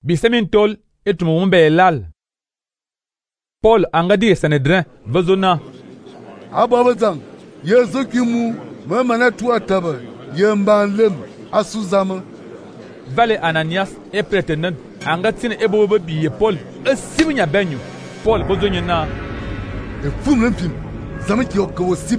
Bisemin tol etumu mbe lal. Paul angadi Sanhedrin vazona. Ababazang, yezukimu, memana tua taba, yembanlem, asuzama. Vale Ananias et prétenant angatine ebobe biye Paul esinya benyu. Paul vazonyena. E fum lempim, zamaki okawosip.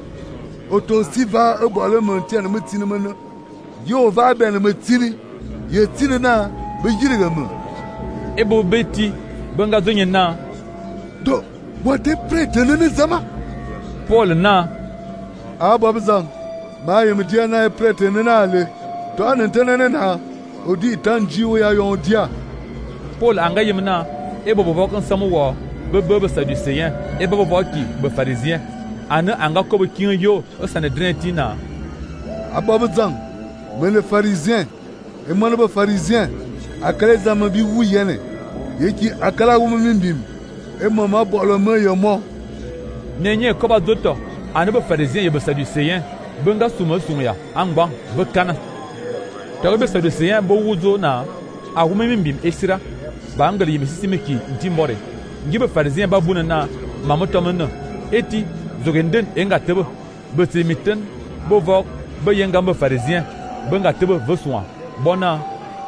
Otosiva ebole montiana metine mana. Yo va ben metini, yetine na bejirigama. Ebobe ti benga zonyena. Do, what a prétenant zama? Paul na. Ababazang, mayemdiana e prétenant ale. To anentene na. Odi tanjiwo ya yondia. Paul angayemna ebobo bokan samuwa bebe saducéen ebobo boki be pharisien ana anga ko be kin yo o Sanhedrin tina. Ababazang, mene pharisien e mane be pharisien akale zama bi wuyene yeki akala wo mimbim e mama bolo me yemo nenye ko ba doto ana be pharisien ye be saducéen benga suma ya angba be kana to be saducéen bo wuzo na ahuma mimbim esira ba angal yimi sisimeki ntimbore ngibe pharisien ba buna na mamotomena eti zogenden enga tebe be timiten bo vok be yenga be pharisien benga tebe veswa bona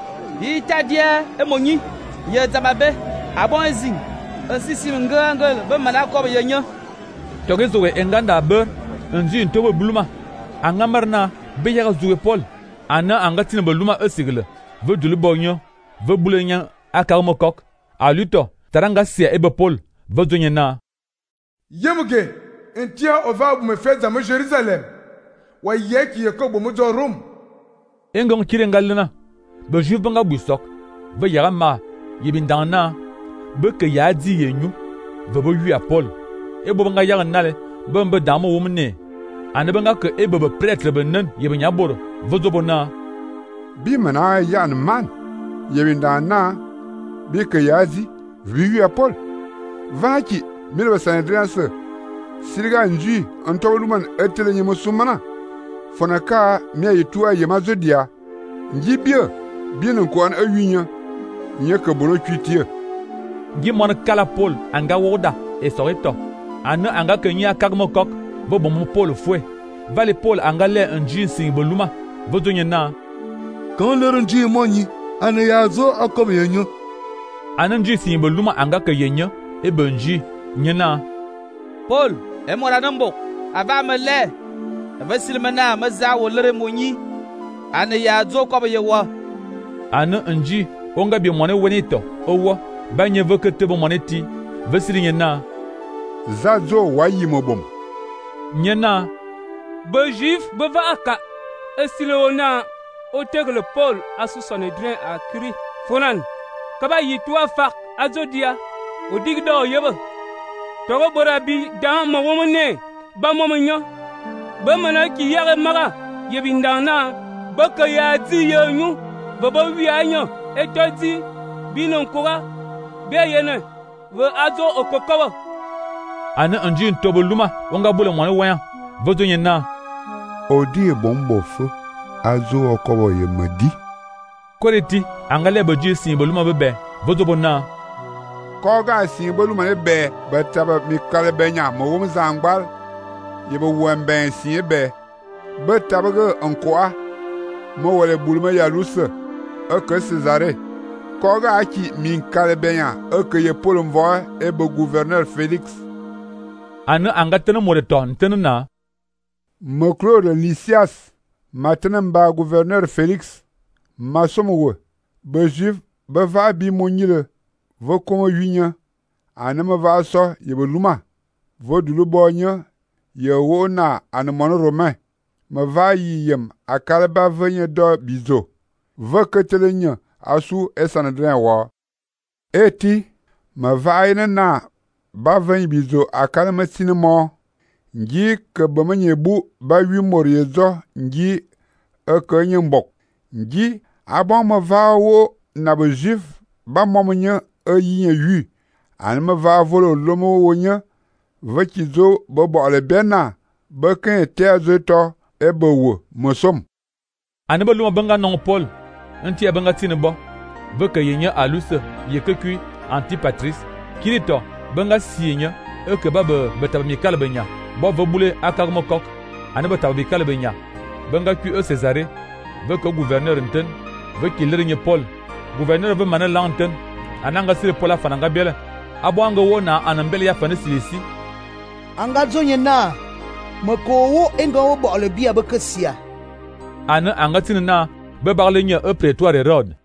itadia emonyi ye zamabe abon ezing ensisi ngangel be mana ko be yenyo to ge zoge enganda ber nzi ntobo bluma angamarna be yaga zoge Paul ana angatine be luma esigle ve dulu bonyo ve bulenya akarmokok aluto taranga sia ebe Paul ve zonyena yemuge entia ovabu me feza me Jerusalem wa yeki yakobo mo do Rome engong kirengalna be juif banga busok ve yaga ma yibindana be ke yadi yenyu ve be wi a Paul ebo banga yaga nale be damo wumne ane banga ke ebe be prêtre be nan yibnya boro ve zobona bi mana yan man yibindana bi ke yadi wi a Paul vaki milba Sanhedrin se siriga nji antoluman etele nyemo sumana fonaka mia yitua yemazodia nji bia bien ko an awinya nyeka bolo twitie ngi mon kala Paul anga woda e sorito ana anga kenya kagmokok bo bom Paul fue vale Paul anga le nji sin boluma vodonyena quand le nji monyi ana yazo akom yenyo ana nji sin boluma anga kyenyo e benji nyena Paul e mora nambo ava mele vasilmana maza wolere monyi ana yazo ko be yewa ana nji onga bi mone wenito owo banye vekete bo moneti vesiri nyena zazo wayimo bom nyena be juif be va aka esileona o tegle Paul asu Sanhedrin a kri fonan kaba yitwa fak azodia o digdo yeba togo bora bi dan mo womne ba momonyo ba mana ki yare maga yebindana ba ka ya ti yenyu ba ba wi anyo etodi binon kora be yene we azo okokowa ana anji ntoboluma wonga bule mwana waya vodonyena odi bombo fu azo okowo yemadi koreti angale boji sin boluma bebe vodobona koga sin boluma be bataba mikale benya mo wum zangbal yebo wemben sin be bataba go ankoa mo wale buluma ya lusa aka Cesare koga aki minkale benya aka ye polomvo e be gouverneur Félix ana angatene moreton tenna Mokro de Lysias maintenant ba gouverneur Félix masomo be juif be va bi monyile vo komo yunya anama va so yebe luma vo dulu bonya ye wona anamon romain ma va yiyem akalba venye do bizo vo ketelenya asu Sanhedrin wa eti ma va ina na ba venye bizo akalma sinimo nji ke bamenye bu ba wi moriezo nji akenye mbok nji abon ma va wo na be juif ba momonya ayinya yu anma va volo lomo wonya vakizo bobo le bena ba kan teazo to ebe wo mosom aneba luma banga non Paul nti abanga tinebo ve ke ye nye alus ye ke kui Antipatris kini to benga si nye ke ba be tab mi kala benya bo ve bule akar mo kok ane be tab bi kala benya benga kui Césarée ve ke gouverneur nten ve kilir nye Paul gouverneur ve mana lanten ananga sire Paul afananga bele abo anga wona anambele ya fane silisi anga zonye na makowo enga wo bo le bia be kesia ana anga tinna be barle nye prétoire Hérode